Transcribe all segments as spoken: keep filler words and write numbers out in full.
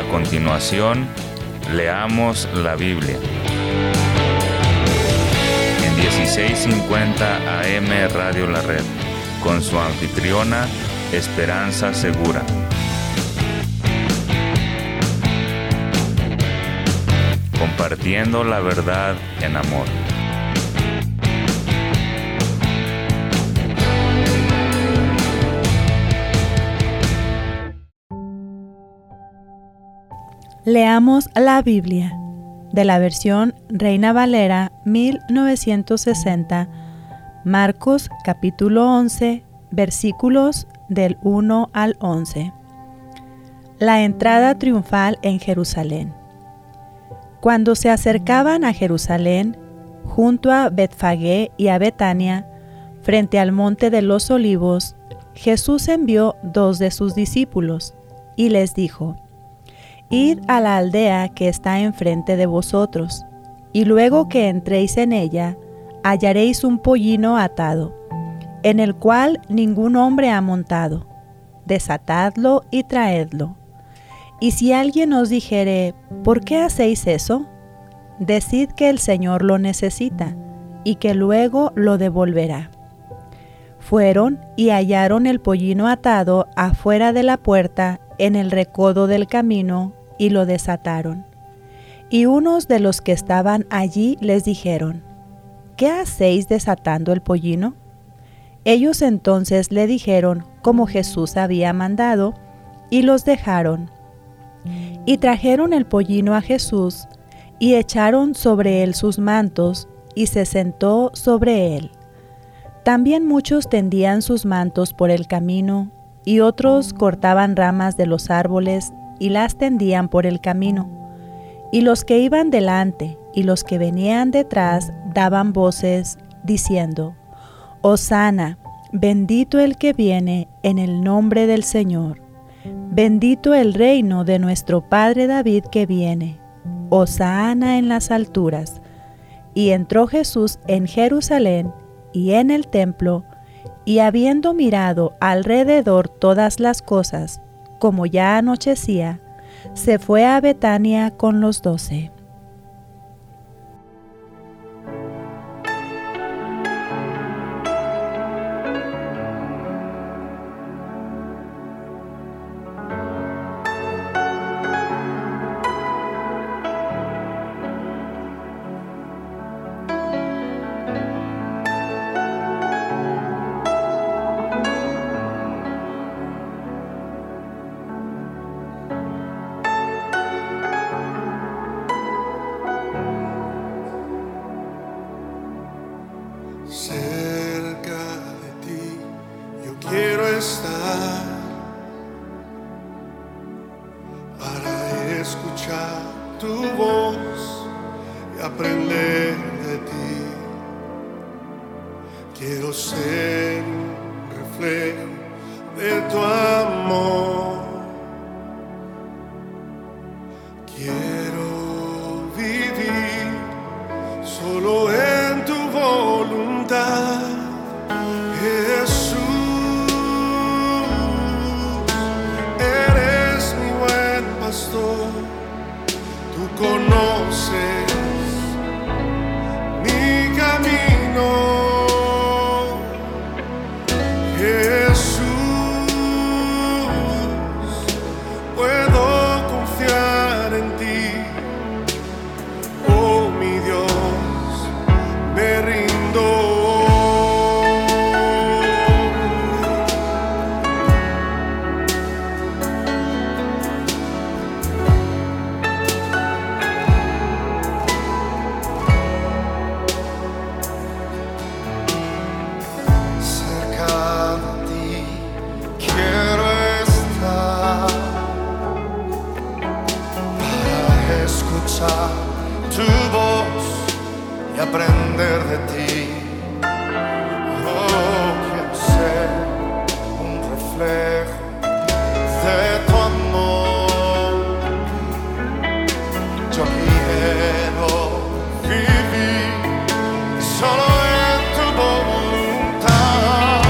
continuación, leamos la Biblia. En dieciséis cincuenta A M Radio La Red, con su anfitriona, Esperanza Segura. Compartiendo la verdad en amor. Leamos la Biblia, de la versión Reina Valera mil novecientos sesenta, Marcos capítulo once, versículos del uno al once. La entrada triunfal en Jerusalén. Cuando se acercaban a Jerusalén, junto a Betfagé y a Betania, frente al monte de los Olivos, Jesús envió dos de sus discípulos y les dijo: Id a la aldea que está enfrente de vosotros, y luego que entréis en ella, hallaréis un pollino atado, en el cual ningún hombre ha montado. Desatadlo y traedlo. Y si alguien os dijere: ¿por qué hacéis eso?, decid que el Señor lo necesita, y que luego lo devolverá. Fueron y hallaron el pollino atado afuera de la puerta, en el recodo del camino, y lo desataron. Y unos de los que estaban allí les dijeron: ¿qué hacéis desatando el pollino? Ellos entonces le dijeron como Jesús había mandado, y los dejaron. Y trajeron el pollino a Jesús, y echaron sobre él sus mantos, y se sentó sobre él. También muchos tendían sus mantos por el camino, y otros cortaban ramas de los árboles, y las tendían por el camino. Y los que iban delante y los que venían detrás daban voces, diciendo: Hosana, bendito el que viene en el nombre del Señor. Bendito el reino de nuestro padre David que viene. Hosana en las alturas. Y entró Jesús en Jerusalén y en el templo, y habiendo mirado alrededor todas las cosas, como ya anochecía, se fue a Betania con los doce. Cerca de ti yo quiero estar para escuchar tu voz y aprender de ti. Quiero ser un reflejo de tu amor. Quiero vivir solo en tu voluntad, Jesús. Eres mi buen pastor, tú conoces mi camino, Jesús. Puedo confiar en ti, oh mi Dios, me rindo. Cerca de ti quiero estar para escuchar tu voz y aprender de ti. Oh, quiero ser un reflejo de tu amor. Yo quiero vivir solo en tu voluntad,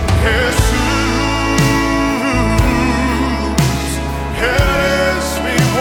Jesús. Eres mi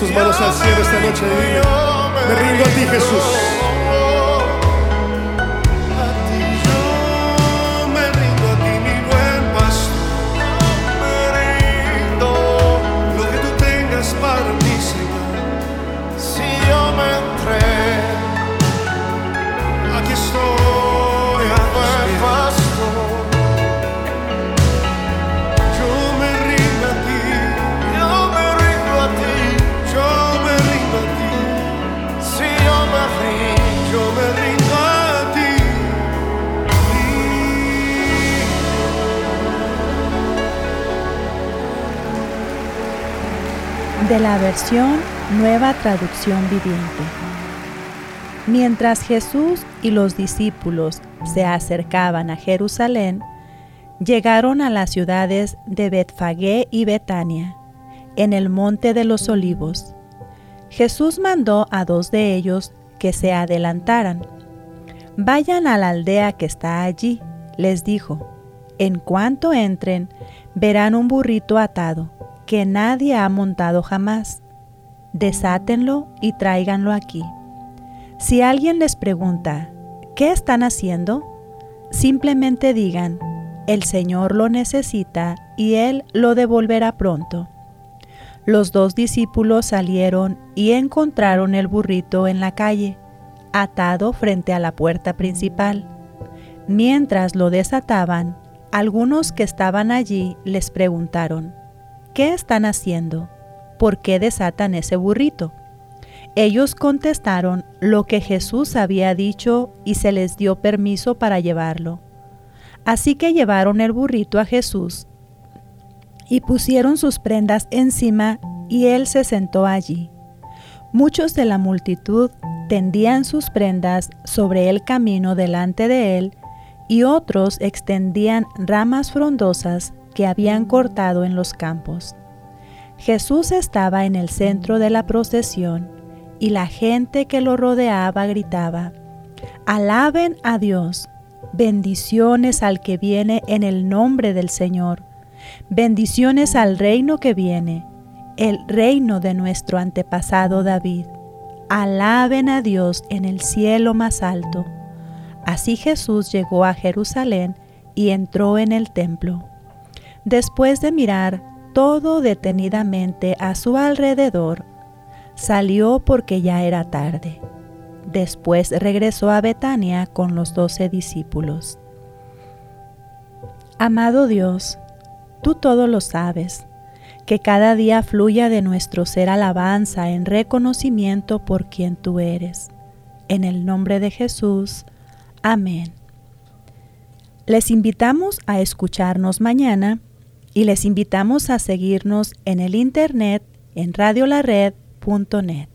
tus manos al cielo esta noche y dile: me rindo a ti, Jesús. De la versión Nueva Traducción Viviente. Mientras Jesús y los discípulos se acercaban a Jerusalén, llegaron a las ciudades de Betfagé y Betania, en el monte de los Olivos. Jesús mandó a dos de ellos que se adelantaran. Vayan a la aldea que está allí, les dijo. En cuanto entren, verán un burrito atado, que nadie ha montado jamás. Desátenlo y tráiganlo aquí. Si alguien les pregunta, ¿qué están haciendo?, simplemente digan, el Señor lo necesita y Él lo devolverá pronto. Los dos discípulos salieron y encontraron el burrito en la calle, atado frente a la puerta principal. Mientras lo desataban, algunos que estaban allí les preguntaron, ¿qué están haciendo? ¿Por qué desatan ese burrito? Ellos contestaron lo que Jesús había dicho y se les dio permiso para llevarlo. Así que llevaron el burrito a Jesús y pusieron sus prendas encima y él se sentó allí. Muchos de la multitud tendían sus prendas sobre el camino delante de él y otros extendían ramas frondosas que habían cortado en los campos. Jesús estaba en el centro de la procesión y la gente que lo rodeaba gritaba: «Alaben a Dios, bendiciones al que viene en el nombre del Señor, bendiciones al reino que viene, el reino de nuestro antepasado David. Alaben a Dios en el cielo más alto». Así Jesús llegó a Jerusalén y entró en el templo. Después de mirar todo detenidamente a su alrededor, salió porque ya era tarde. Después regresó a Betania con los doce discípulos. Amado Dios, tú todo lo sabes, que cada día fluya de nuestro ser alabanza en reconocimiento por quien tú eres. En el nombre de Jesús, amén. Les invitamos a escucharnos mañana y les invitamos a seguirnos en el internet en radio la red punto net.